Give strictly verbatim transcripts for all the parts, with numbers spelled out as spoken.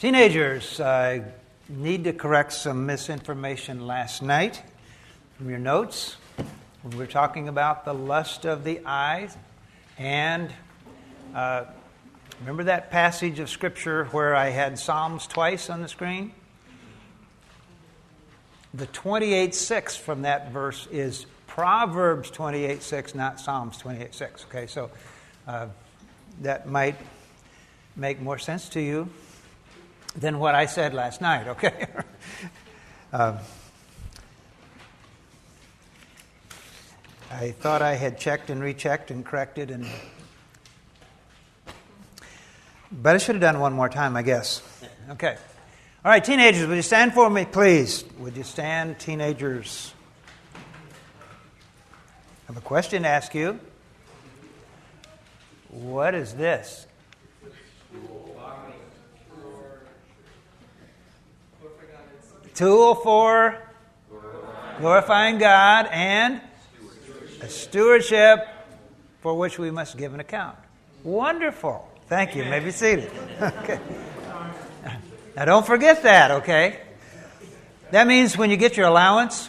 Teenagers, I need to correct some misinformation last night from your notes. We were talking about the lust of the eyes. And uh, remember that passage of Scripture where I had Psalms twice on the screen? The twenty-eight six from that verse is Proverbs twenty-eight six, not Psalms twenty-eight six. Okay, so uh, that might make more sense to you than what I said last night, okay? um, I thought I had checked and rechecked and corrected, and but I should have done one more time, I guess. Okay. All right, teenagers, would you stand for me, please? Would you stand, teenagers? I have a question to ask you. What is this? Tool for glorifying God and a stewardship for which we must give an account. Wonderful. Thank you. You may be seated. Okay. Now don't forget that, okay? That means when you get your allowance.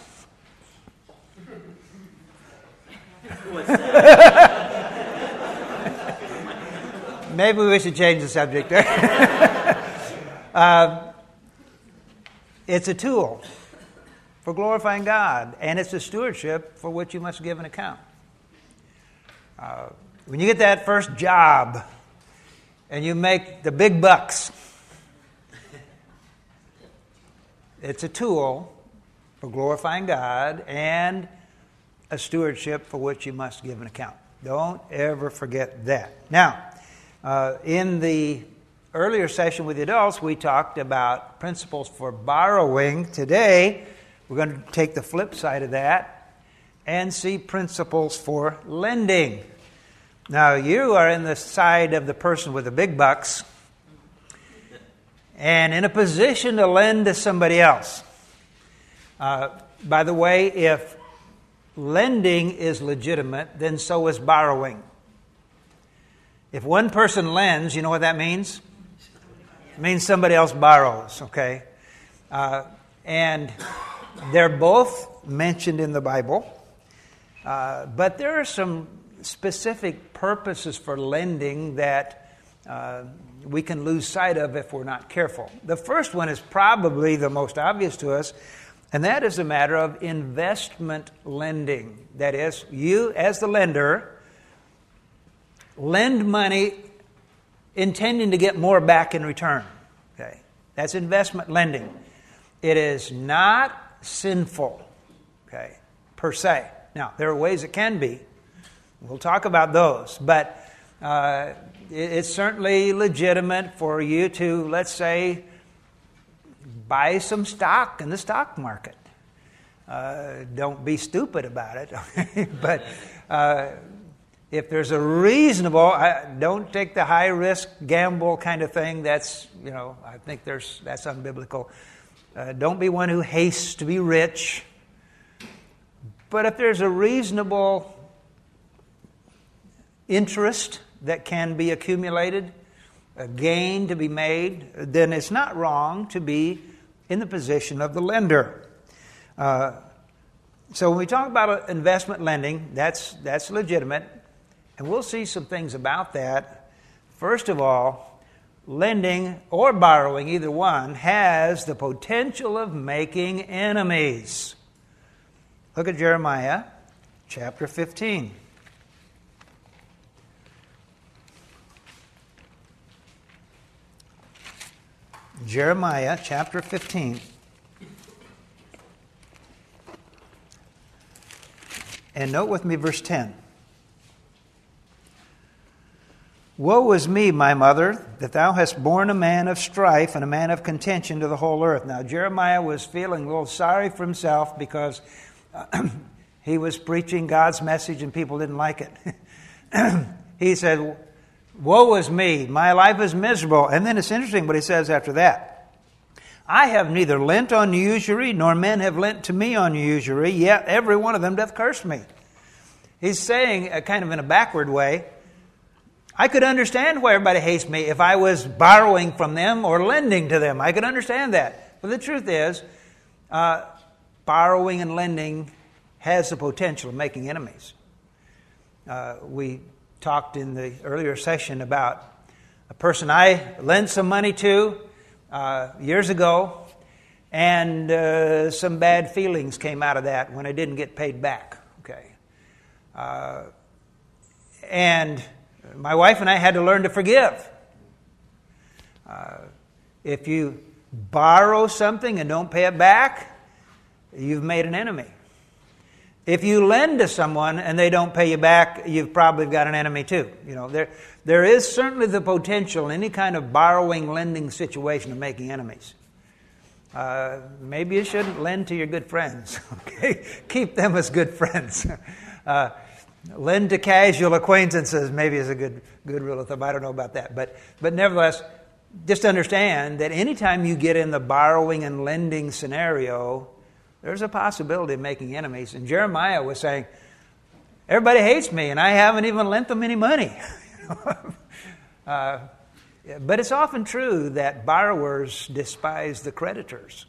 Maybe we should change the subject there. uh, It's a tool for glorifying God, and it's a stewardship for which you must give an account. Uh, when you get that first job and you make the big bucks, it's a tool for glorifying God and a stewardship for which you must give an account. Don't ever forget that. Now, uh, in the earlier session with the adults, we talked about principles for borrowing. Today, we're going to take the flip side of that and see principles for lending. Now, you are in the side of the person with the big bucks and in a position to lend to somebody else. Uh, by the way, if lending is legitimate, then so is borrowing. If one person lends, you know what that means? It means somebody else borrows, okay? Uh, and they're both mentioned in the Bible. Uh, but there are some specific purposes for lending that uh, we can lose sight of if we're not careful. The first one is probably the most obvious to us, and that is a matter of investment lending. That is, you as the lender lend money intending to get more back in return. Okay, that's investment lending. It is not sinful, okay, per se. Now, there are ways it can be. We'll talk about those. But uh, it, it's certainly legitimate for you to, let's say, buy some stock in the stock market. Uh, don't be stupid about it, okay? But Uh, If there's a reasonable, I, don't take the high risk gamble kind of thing. That's, you know, I think there's that's unbiblical. Uh, don't be one who hastes to be rich. But if there's a reasonable interest that can be accumulated, a gain to be made, then it's not wrong to be in the position of the lender. Uh, so when we talk about investment lending, that's that's legitimate. And we'll see some things about that. First of all, lending or borrowing, either one, has the potential of making enemies. Look at Jeremiah chapter fifteen. Jeremiah chapter fifteen. And note with me verse ten. Woe is me, my mother, that thou hast borne a man of strife and a man of contention to the whole earth. Now, Jeremiah was feeling a little sorry for himself because uh, he was preaching God's message and people didn't like it. He said, woe is me, my life is miserable. And then it's interesting what he says after that. I have neither lent on usury, nor men have lent to me on usury, yet every one of them doth curse me. He's saying, uh, kind of in a backward way, I could understand why everybody hates me if I was borrowing from them or lending to them. I could understand that. But the truth is, uh, borrowing and lending has the potential of making enemies. Uh, we talked in the earlier session about a person I lent some money to uh, years ago, and uh, some bad feelings came out of that when I didn't get paid back. Okay, uh, and my wife and I had to learn to forgive. Uh, if you borrow something and don't pay it back, you've made an enemy. If you lend to someone and they don't pay you back, you've probably got an enemy too. You know, there there is certainly the potential in any kind of borrowing, lending situation of making enemies. Uh, maybe you shouldn't lend to your good friends. Okay, keep them as good friends. Uh, lend to casual acquaintances maybe is a good good rule of thumb. I don't know about that, but but nevertheless, just understand that anytime you get in the borrowing and lending scenario, there's a possibility of making enemies. And Jeremiah was saying, everybody hates me, and I haven't even lent them any money. uh, but it's often true that borrowers despise the creditors,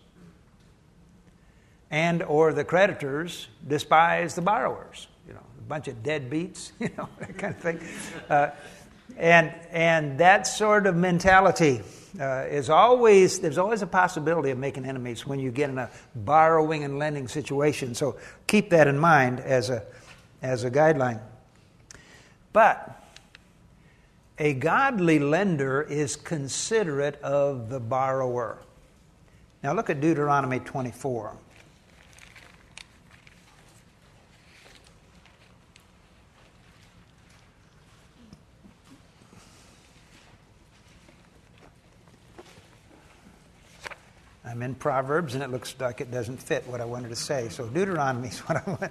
and or the creditors despise the borrowers. You know, a bunch of deadbeats, you know, that kind of thing. Uh, and and that sort of mentality Uh, is always there's always a possibility of making enemies when you get in a borrowing and lending situation. So keep that in mind as a as a guideline. But a godly lender is considerate of the borrower. Now look at Deuteronomy twenty-four. I'm in Proverbs, and it looks like it doesn't fit what I wanted to say. So Deuteronomy is what I want.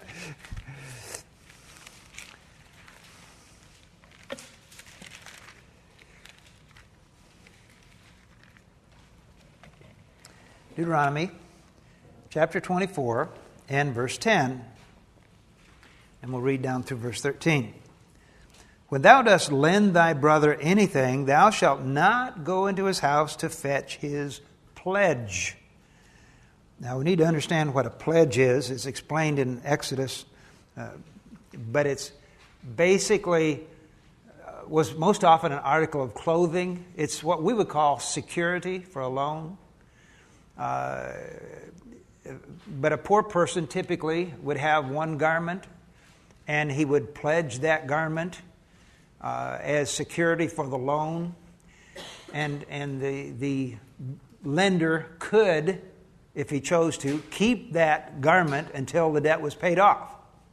Deuteronomy chapter twenty-four and verse ten. And we'll read down through verse thirteen. When thou dost lend thy brother anything, thou shalt not go into his house to fetch his pledge. Now we need to understand what a pledge is. It's explained in Exodus, uh, but it's basically uh, was most often an article of clothing. It's what we would call security for a loan. Uh, but a poor person typically would have one garment, and he would pledge that garment uh, as security for the loan, and and the the lender could, if he chose to, keep that garment until the debt was paid off.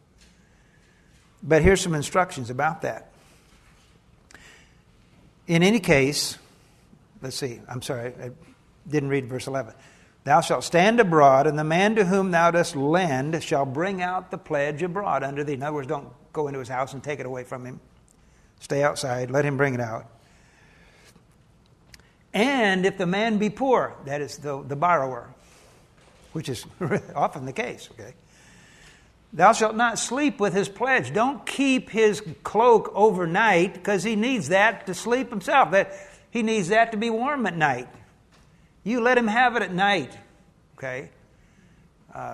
But here's some instructions about that. In any case, let's see, I'm sorry, I didn't read verse eleven. Thou shalt stand abroad, and the man to whom thou dost lend shall bring out the pledge abroad unto thee. In other words, don't go into his house and take it away from him. Stay outside, let him bring it out. And if the man be poor, that is the, the borrower, which is often the case, okay? Thou shalt not sleep with his pledge. Don't keep his cloak overnight, because he needs that to sleep himself. That he needs that to be warm at night. You let him have it at night, okay? Uh,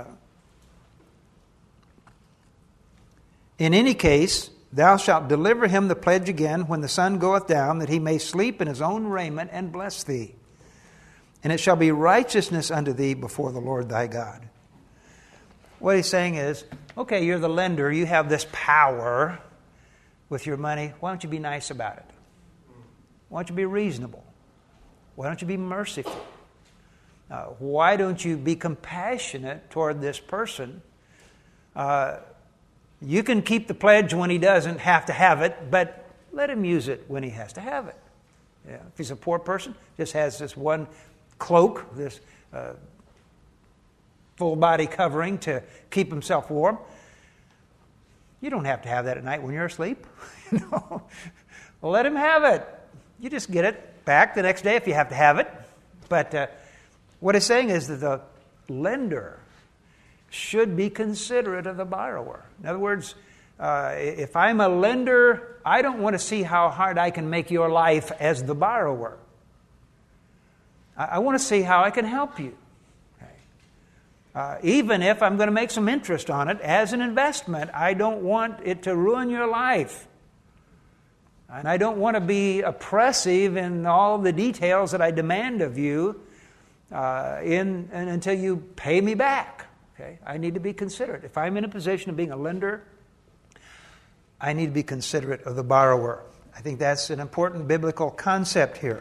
in any case, thou shalt deliver him the pledge again when the sun goeth down, that he may sleep in his own raiment and bless thee. And it shall be righteousness unto thee before the Lord thy God. What he's saying is, okay, you're the lender, you have this power with your money. Why don't you be nice about it? Why don't you be reasonable? Why don't you be merciful? Uh, why don't you be compassionate toward this person? Uh, you can keep the pledge when he doesn't have to have it, but let him use it when he has to have it. Yeah. If he's a poor person, just has this one cloak, this uh, full body covering to keep himself warm. You don't have to have that at night when you're asleep. You know? Well, let him have it. You just get it back the next day if you have to have it. But uh, what it's saying is that the lender should be considerate of the borrower. In other words, uh, if I'm a lender, I don't want to see how hard I can make your life as the borrower. I, I want to see how I can help you. Okay. Uh, even if I'm going to make some interest on it as an investment, I don't want it to ruin your life. And I don't want to be oppressive in all the details that I demand of you uh, in, and until you pay me back. Okay? I need to be considerate. If I'm in a position of being a lender, I need to be considerate of the borrower. I think that's an important biblical concept here.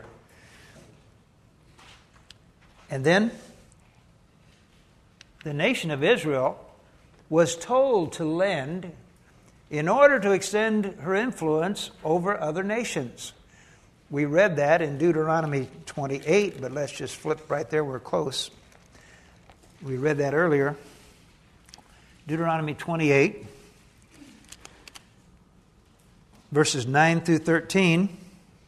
And then, the nation of Israel was told to lend in order to extend her influence over other nations. We read that in Deuteronomy twenty-eight, but let's just flip right there. We're close. We read that earlier. Deuteronomy twenty-eight, verses nine through thirteen.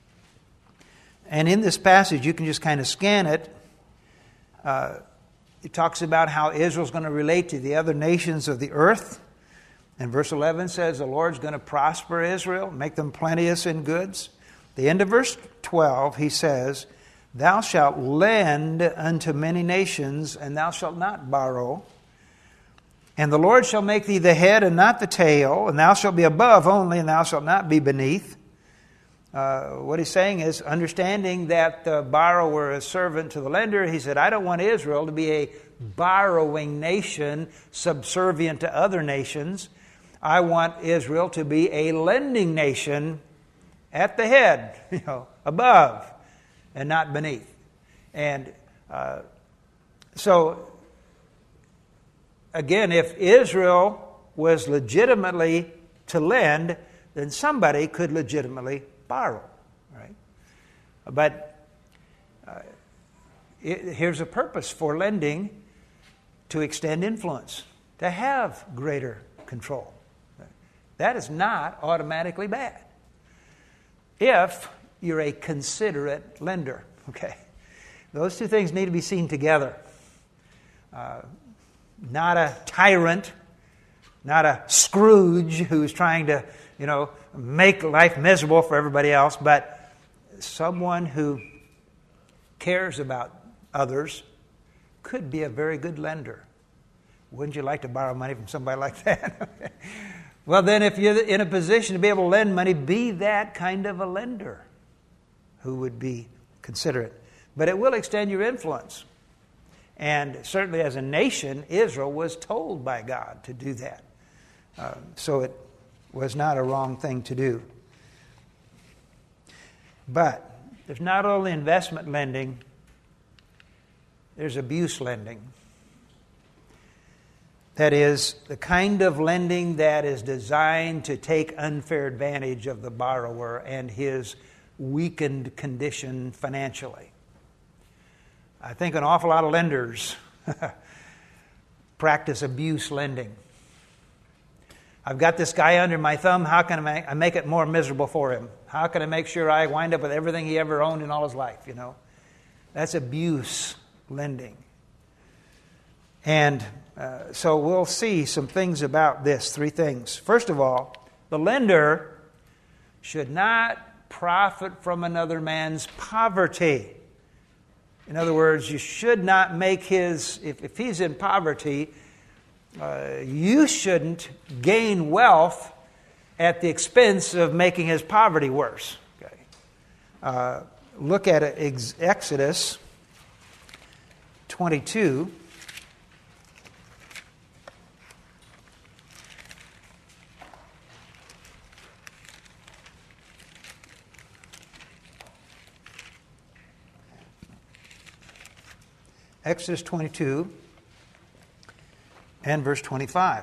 And in this passage, you can just kind of scan it. Uh, it talks about how Israel's going to relate to the other nations of the earth. And verse eleven says the Lord's going to prosper Israel, make them plenteous in goods. The end of verse twelve, he says, "Thou shalt lend unto many nations, and thou shalt not borrow. And the Lord shall make thee the head and not the tail, and thou shalt be above only, and thou shalt not be beneath." Uh, what he's saying is, understanding that the borrower is servant to the lender, he said, I don't want Israel to be a borrowing nation subservient to other nations. I want Israel to be a lending nation at the head, you know, above and not beneath. And uh, so, again, if Israel was legitimately to lend, then somebody could legitimately borrow, right? But uh, it, here's a purpose for lending: to extend influence, to have greater control. That is not automatically bad if you're a considerate lender. Okay, those two things need to be seen together. Uh, not a tyrant, not a Scrooge who's trying to, you know, make life miserable for everybody else, but someone who cares about others could be a very good lender. Wouldn't you like to borrow money from somebody like that? Well, then if you're in a position to be able to lend money, be that kind of a lender who would be considerate. But it will extend your influence. And certainly as a nation, Israel was told by God to do that. Uh, so it was not a wrong thing to do. But there's not only investment lending, there's abuse lending. That is, the kind of lending that is designed to take unfair advantage of the borrower and his weakened condition financially. I think an awful lot of lenders practice abuse lending. I've got this guy under my thumb. How can I make, I make it more miserable for him? How can I make sure I wind up with everything he ever owned in all his life? You know, that's abuse lending. And uh, so we'll see some things about this. Three things. First of all, the lender should not profit from another man's poverty. In other words, you should not make his, if, if he's in poverty, uh, you shouldn't gain wealth at the expense of making his poverty worse. Okay. Uh, look at it, Exodus twenty-two. Exodus twenty-two and verse twenty-five.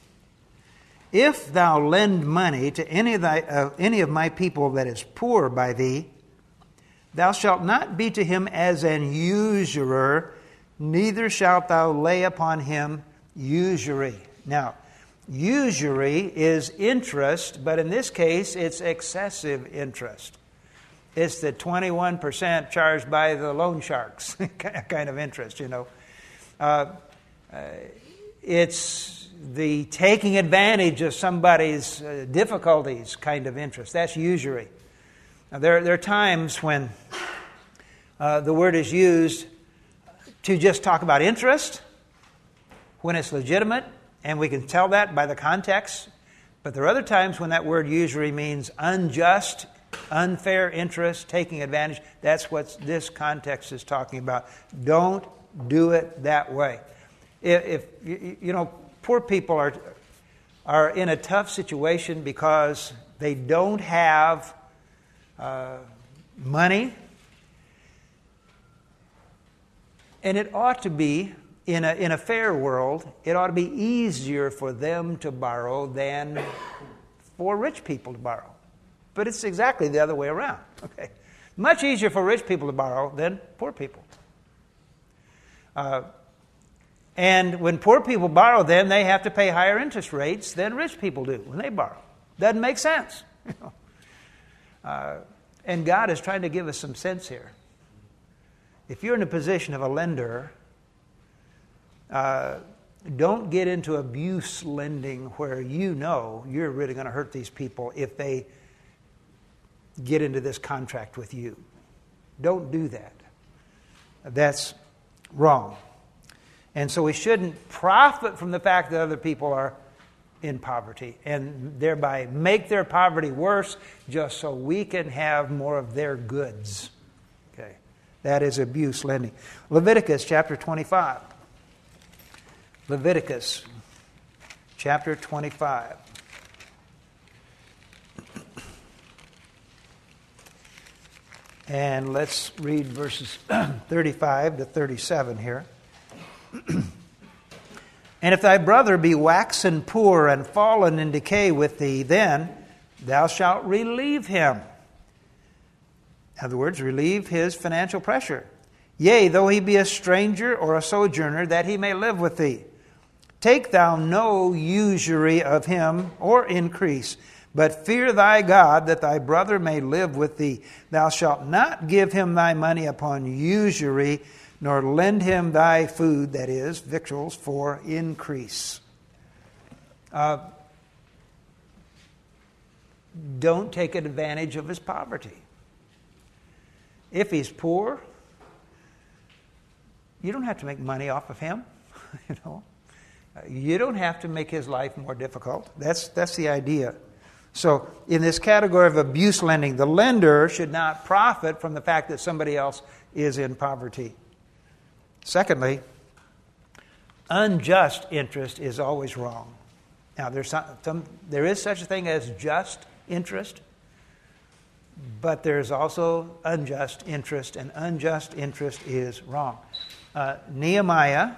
If thou lend money to any of, thy, uh, any of my people that is poor by thee, thou shalt not be to him as an usurer, neither shalt thou lay upon him usury. Now, usury is interest, but in this case, it's excessive interest. It's the twenty-one percent charged by the loan sharks kind of interest, you know. Uh, uh, it's the taking advantage of somebody's uh, difficulties kind of interest. That's usury. Now, there, there are times when uh, the word is used to just talk about interest, when it's legitimate, and we can tell that by the context. But there are other times when that word usury means unjust, unfair interest, taking advantage. That's what this context is talking about. Don't do it that way. If, if you, you know, poor people are are in a tough situation because they don't have uh, money, and it ought to be in a in a fair world. It ought to be easier for them to borrow than for rich people to borrow. But it's exactly the other way around. Okay, much easier for rich people to borrow than poor people. Uh, and when poor people borrow, then they have to pay higher interest rates than rich people do when they borrow. Doesn't make sense. You know? uh, and God is trying to give us some sense here. If you're in a position of a lender, uh, don't get into abuse lending where you know you're really going to hurt these people if they get into this contract with you. Don't do that. That's wrong. And so we shouldn't profit from the fact that other people are in poverty and thereby make their poverty worse just so we can have more of their goods. Okay. That is abuse lending. Leviticus chapter twenty-five. Leviticus chapter twenty-five. And let's read verses thirty-five to thirty-seven here. And if thy brother be waxen poor and fallen in decay with thee, then thou shalt relieve him. In other words, relieve his financial pressure. Yea, though he be a stranger or a sojourner, that he may live with thee. Take thou no usury of him or increase, but fear thy God, that thy brother may live with thee. Thou shalt not give him thy money upon usury, nor lend him thy food, that is, victuals, for increase. Uh, don't take advantage of his poverty. If he's poor, you don't have to make money off of him. you know, you don't have to make his life more difficult. That's that's the idea. So, in this category of abuse lending, the lender should not profit from the fact that somebody else is in poverty. Secondly, unjust interest is always wrong. Now, there's some, some, there is such a thing as just interest, but there's also unjust interest, and unjust interest is wrong. Uh, Nehemiah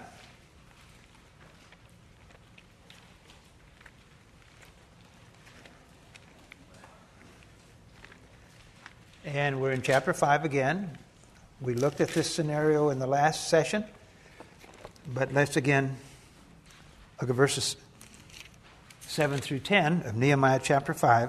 and we're in chapter five again. We looked at this scenario in the last session, but let's again look at verses seven through ten of Nehemiah chapter five.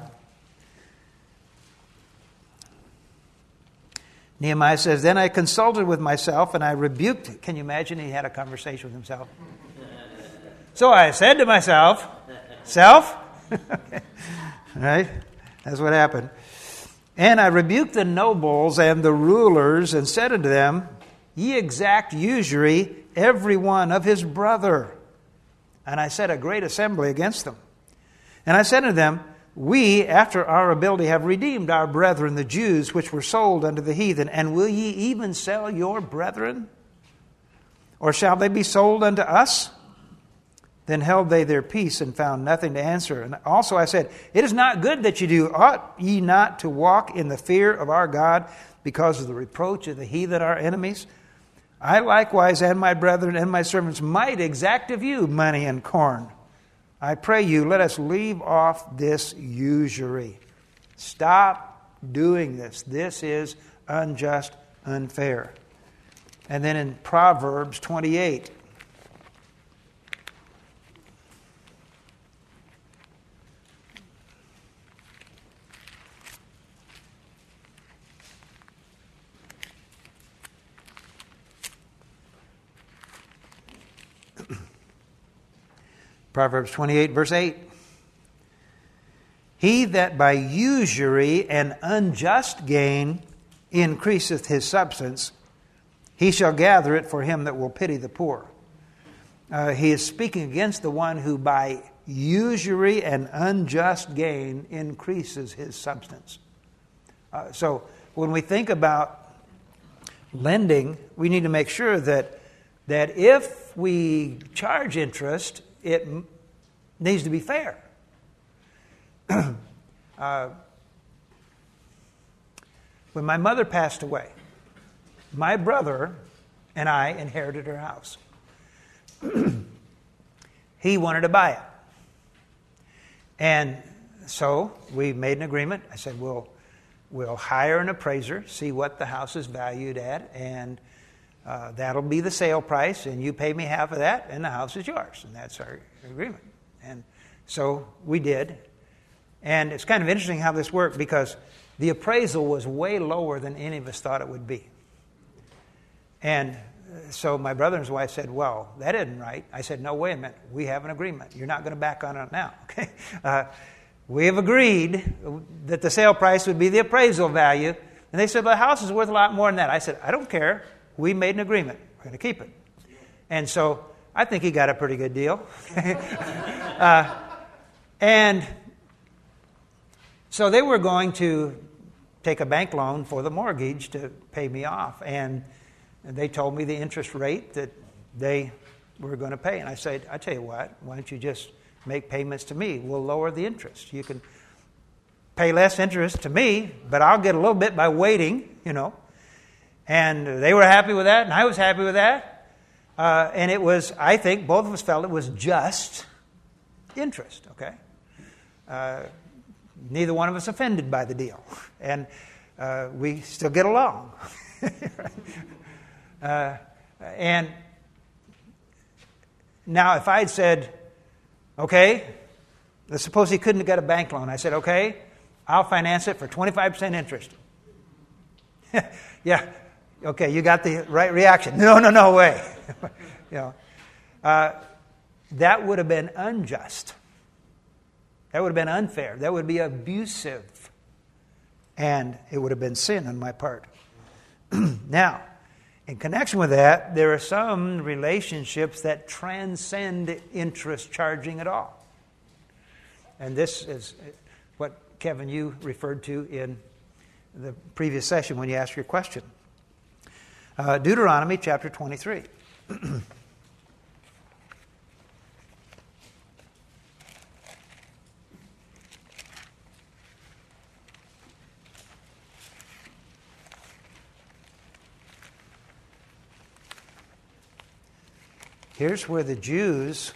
Nehemiah says, Then I consulted with myself and I rebuked. Can you imagine he had a conversation with himself? So I said to myself, Self? Okay. Right? That's what happened. And I rebuked the nobles and the rulers and said unto them, Ye exact usury every one of his brother. And I set a great assembly against them. And I said unto them, We, after our ability, have redeemed our brethren, the Jews, which were sold unto the heathen. And will ye even sell your brethren? Or shall they be sold unto us? Then held they their peace and found nothing to answer. And also I said, It is not good that ye do. Ought ye not to walk in the fear of our God because of the reproach of the heathen, our enemies? I likewise and my brethren and my servants might exact of you money and corn. I pray you, let us leave off this usury. Stop doing this. This is unjust, unfair. And then in Proverbs twenty-eight, Proverbs twenty-eight, verse eight. He that by usury and unjust gain increaseth his substance, he shall gather it for him that will pity the poor. Uh, he is speaking against the one who by usury and unjust gain increases his substance. Uh, so when we think about lending, we need to make sure that that if we charge interest, it m- needs to be fair. uh, when my mother passed away, my brother and I inherited her house. He wanted to buy it. And so we made an agreement. I said, we'll, we'll hire an appraiser, see what the house is valued at, and uh, that'll be the sale price, and you pay me half of that, and the house is yours. And that's our agreement. And so we did. And it's kind of interesting how this worked, because the appraisal was way lower than any of us thought it would be. And so my brother and his wife said, well, that isn't right. I said, no, wait a minute. We have an agreement. You're not going to back on it now. Okay? Uh, we have agreed that the sale price would be the appraisal value. And they said, well, the house is worth a lot more than that. I said, I don't care. We made an agreement. We're going to keep it. And so I think he got a pretty good deal. uh, and so they were going to take a bank loan for the mortgage to pay me off. And And they told me the interest rate that they were going to pay. And I said, I tell you what, why don't you just make payments to me? We'll lower the interest. You can pay less interest to me, but I'll get a little bit by waiting, you know. And they were happy with that, and I was happy with that. Uh, and it was, I think, both of us felt it was just interest, okay? Uh, neither one of us offended by the deal. And uh, we still get along. Uh, and now if I had said, okay, let's suppose he couldn't get a bank loan. I said, okay, I'll finance it for twenty-five percent interest. Yeah, okay, you got the right reaction. No, no, no way. you know, uh, that would have been unjust. That would have been unfair. That would be abusive. And it would have been sin on my part. Now, in connection with that, there are some relationships that transcend interest charging at all. And this is what, Kevin, you referred to in the previous session when you asked your question. Uh, Deuteronomy chapter twenty-three. Here's where the Jews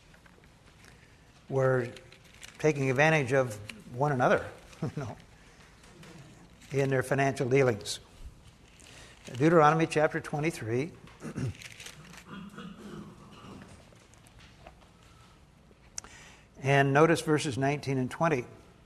were taking advantage of one another, you know, in their financial dealings. Deuteronomy chapter twenty-three. And notice verses nineteen and twenty.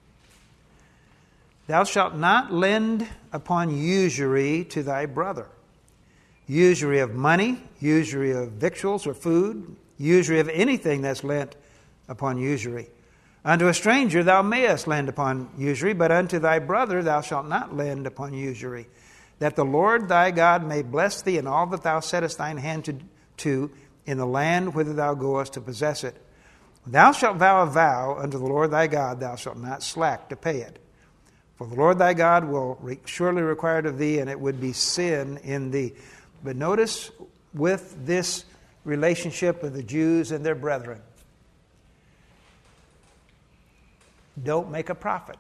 Thou shalt not lend upon usury to thy brother. Usury of money, usury of victuals or food, usury of anything that's lent upon usury. Unto a stranger thou mayest lend upon usury, but unto thy brother thou shalt not lend upon usury, that the Lord thy God may bless thee in all that thou settest thine hand to, to in the land whither thou goest to possess it. Thou shalt vow a vow unto the Lord thy God, thou shalt not slack to pay it. For the Lord thy God will re- surely require it of thee, and it would be sin in thee. But notice with this relationship of the Jews and their brethren, don't make a profit.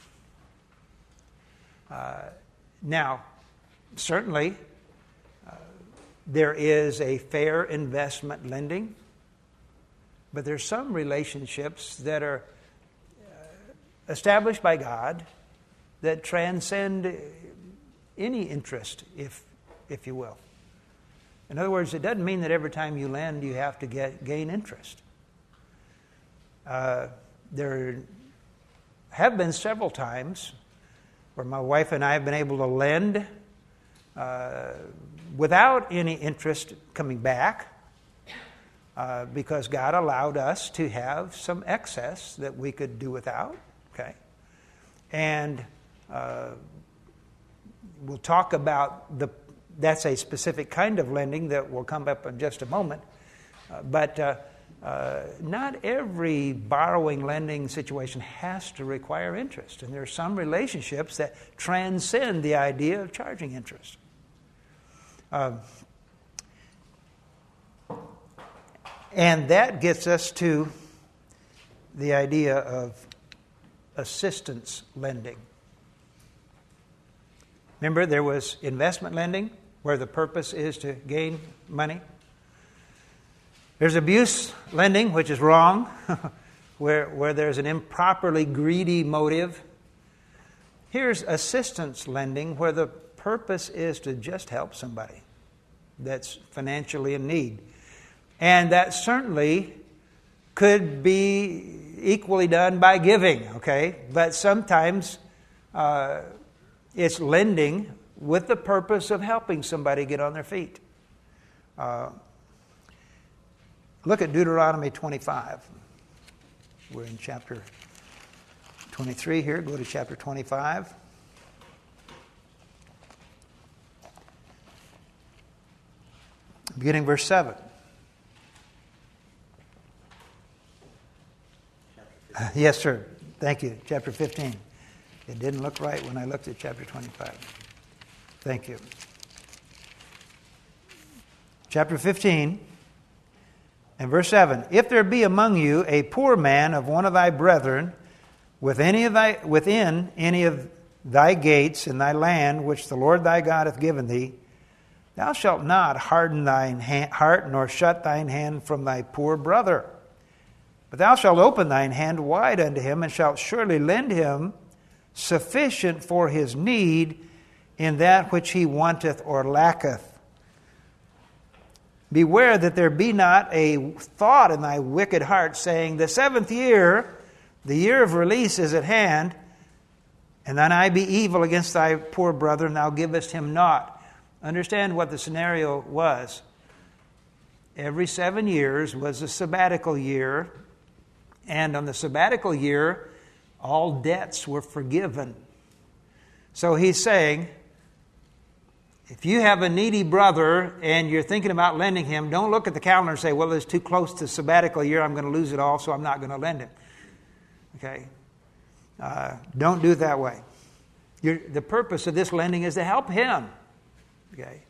Uh, now, certainly, uh, there is a fair investment lending, but there's some relationships that are uh, established by God that transcend any interest, if if you will. In other words, it doesn't mean that every time you lend you have to get gain interest. Uh, there have been several times where my wife and I have been able to lend uh, without any interest coming back. uh, because God allowed us to have some excess that we could do without. Okay, and uh, we'll talk about the. That's a specific kind of lending that will come up in just a moment, uh, but. Uh, Uh, not every borrowing lending situation has to require interest, and there are some relationships that transcend the idea of charging interest. Uh, and that gets us to the idea of assistance lending. Remember, there was investment lending where the purpose is to gain money. There's abuse lending, which is wrong, where, where there's an improperly greedy motive. Here's assistance lending, where the purpose is to just help somebody that's financially in need. And that certainly could be equally done by giving, okay? But sometimes uh, it's lending with the purpose of helping somebody get on their feet. Uh, Look at Deuteronomy twenty-five. We're in chapter twenty-three here. Go to chapter twenty-five. Beginning verse seven. Yes, sir. Thank you. Chapter fifteen. It didn't look right when I looked at chapter twenty-five. Thank you. Chapter fifteen. And verse seven, if there be among you a poor man of one of thy brethren with any of thy, within any of thy gates in thy land, which the Lord thy God hath given thee, thou shalt not harden thine heart, nor shut thine hand from thy poor brother. But thou shalt open thine hand wide unto him, and shalt surely lend him sufficient for his need in that which he wanteth or lacketh. Beware that there be not a thought in thy wicked heart, saying, the seventh year, the year of release is at hand, and thine eye be evil against thy poor brother, and thou givest him naught. Understand what the scenario was. Every seven years was a sabbatical year, and on the sabbatical year, all debts were forgiven. So he's saying, if you have a needy brother and you're thinking about lending him, don't look at the calendar and say, well, it's too close to sabbatical year, I'm going to lose it all, so I'm not going to lend him. Okay? Uh, don't do it that way. You're, the purpose of this lending is to help him. Okay?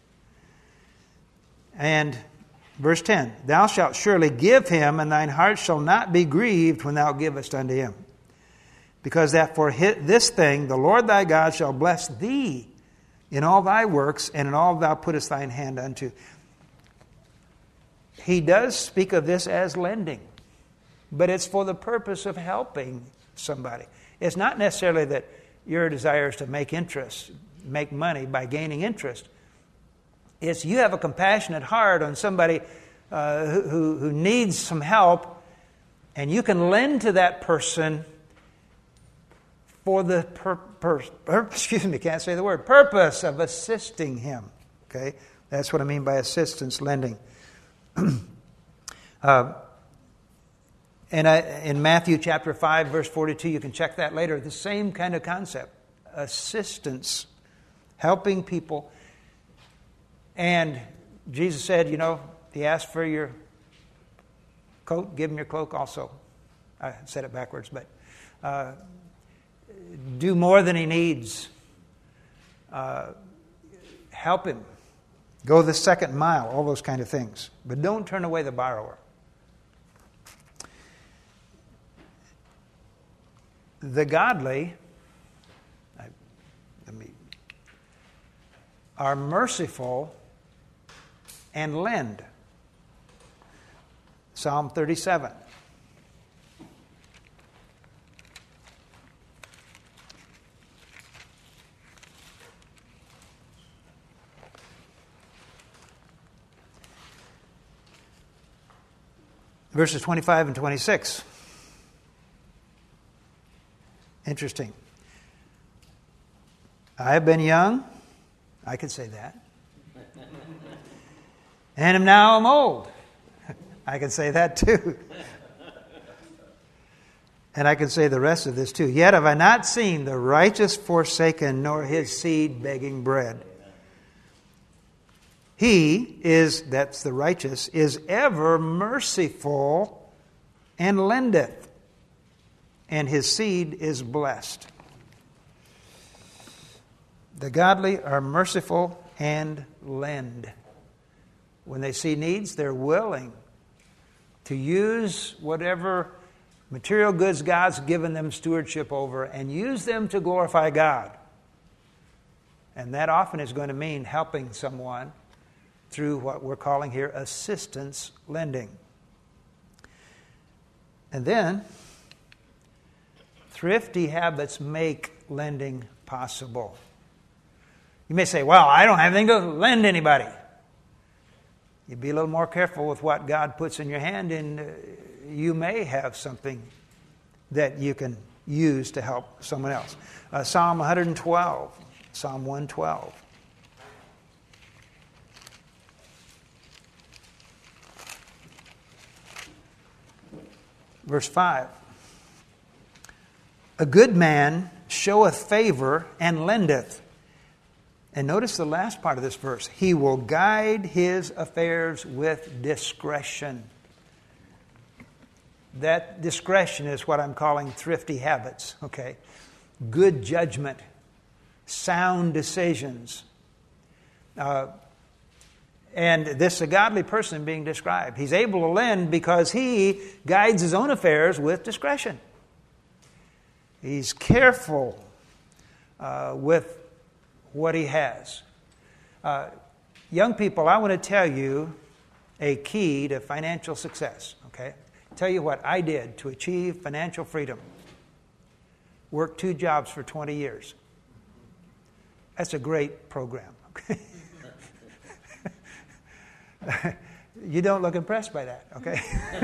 And verse ten, thou shalt surely give him, and thine heart shall not be grieved when thou givest unto him. Because that for this thing the Lord thy God shall bless thee in all thy works, and in all thou puttest thine hand unto. He does speak of this as lending, but it's for the purpose of helping somebody. It's not necessarily that your desire is to make interest, make money by gaining interest. It's you have a compassionate heart on somebody uh, who, who needs some help, and you can lend to that person for the per, per, per, excuse me, can't say the word, purpose of assisting him. Okay, that's what I mean by assistance lending. uh, and I, in Matthew chapter five, verse forty-two, you can check that later. The same kind of concept, assistance, helping people. And Jesus said, you know, if you ask for your coat, give him your cloak also. I said it backwards, but. Uh, Do more than he needs. Uh, help him. Go the second mile, all those kind of things. But don't turn away the borrower. The godly I, let me, are merciful and lend. Psalm thirty-seven. Verses twenty-five and twenty-six. Interesting. I have been young. I could say that. And am now I'm old. I can say that too. And I can say the rest of this too. Yet have I not seen the righteous forsaken, nor his seed begging bread. He is, that's the righteous, is ever merciful and lendeth, and his seed is blessed. The godly are merciful and lend. When they see needs, they're willing to use whatever material goods God's given them stewardship over and use them to glorify God. And that often is going to mean helping someone through what we're calling here assistance lending. And then, thrifty habits make lending possible. You may say, well, I don't have anything to lend anybody. You be a little more careful with what God puts in your hand, and uh, you may have something that you can use to help someone else. Uh, Psalm one twelve, Psalm one twelve. Verse five. A good man showeth favor and lendeth. And notice the last part of this verse. He will guide his affairs with discretion. That discretion is what I'm calling thrifty habits. Okay, good judgment, sound decisions. Uh, and this is a godly person being described. He's able to lend because he guides his own affairs with discretion. He's careful uh, with what he has. Uh, young people, I want to tell you a key to financial success. Okay, tell you what I did to achieve financial freedom. Worked two jobs for twenty years. That's a great program. Okay. You don't look impressed by that, okay?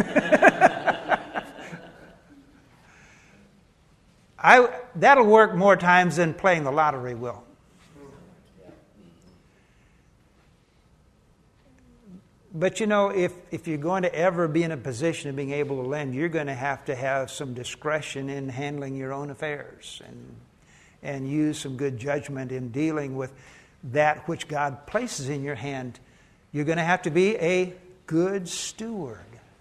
I that'll work more times than playing the lottery will. But you know, if, if you're going to ever be in a position of being able to lend, you're going to have to have some discretion in handling your own affairs and and use some good judgment in dealing with that which God places in your hand. You're going to have to be a good steward.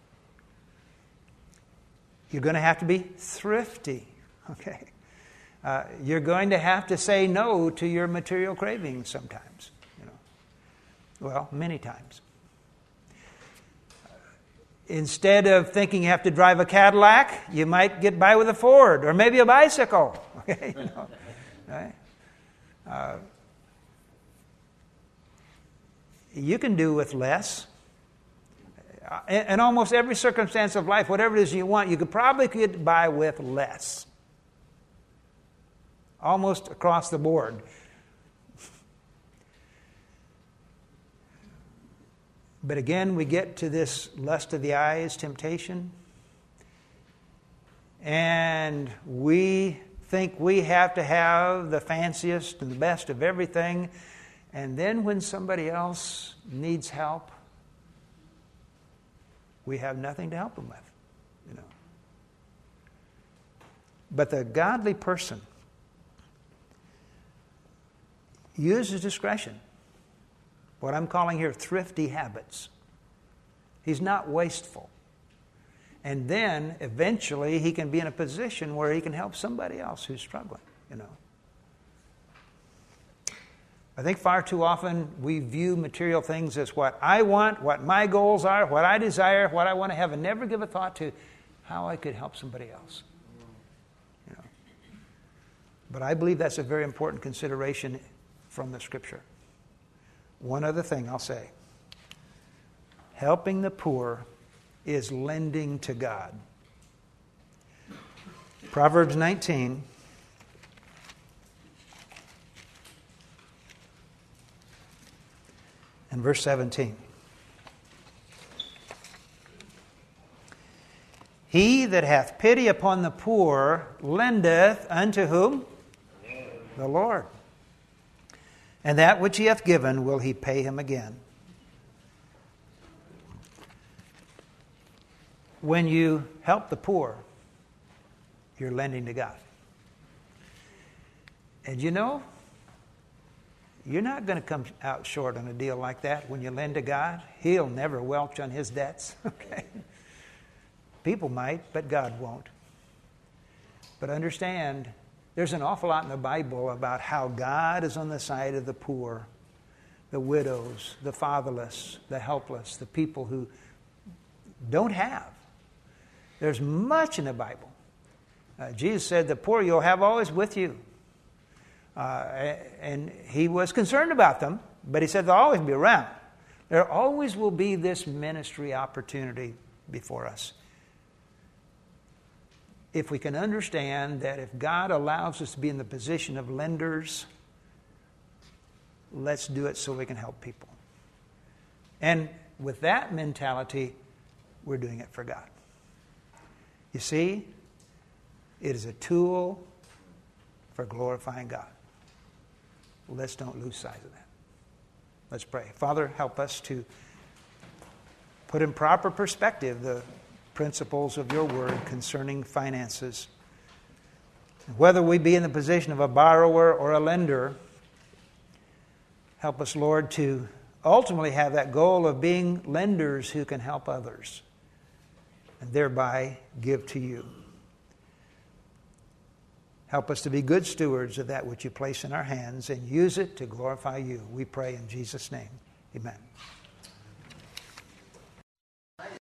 You're going to have to be thrifty. Okay, uh, you're going to have to say no to your material cravings sometimes. You know, well, many times. Instead of thinking you have to drive a Cadillac, you might get by with a Ford or maybe a bicycle. Okay, you know, right? Uh, you can do with less. In, in almost every circumstance of life, whatever it is you want, you could probably get by with less. Almost across the board. But again, we get to this lust of the eyes temptation. And we think we have to have the fanciest and the best of everything. And then when somebody else needs help, we have nothing to help them with. You know. But the godly person uses discretion. What I'm calling here thrifty habits. He's not wasteful. And then, eventually, he can be in a position where he can help somebody else who's struggling, you know. I think far too often we view material things as what I want, what my goals are, what I desire, what I want to have, and never give a thought to how I could help somebody else. You know. But I believe that's a very important consideration from the Scripture. One other thing I'll say. Helping the poor is lending to God. Proverbs nineteen. And verse seventeen. He that hath pity upon the poor lendeth unto whom? The Lord. And that which he hath given will he pay him again. When you help the poor, you're lending to God. And you know, you're not going to come out short on a deal like that when you lend to God. He'll never welch on his debts. Okay? People might, but God won't. But understand, there's an awful lot in the Bible about how God is on the side of the poor, the widows, the fatherless, the helpless, the people who don't have. There's much in the Bible. Uh, Jesus said, the poor you'll have always with you. Uh, and he was concerned about them, but he said they'll always be around. There always will be this ministry opportunity before us. If we can understand that if God allows us to be in the position of lenders, let's do it so we can help people. And with that mentality, we're doing it for God. You see, it is a tool for glorifying God. Let's don't lose sight of that. Let's pray. Father, help us to put in proper perspective the principles of your word concerning finances. Whether we be in the position of a borrower or a lender, help us, Lord, to ultimately have that goal of being lenders who can help others and thereby give to you. Help us to be good stewards of that which you place in our hands and use it to glorify you. We pray in Jesus' name. Amen.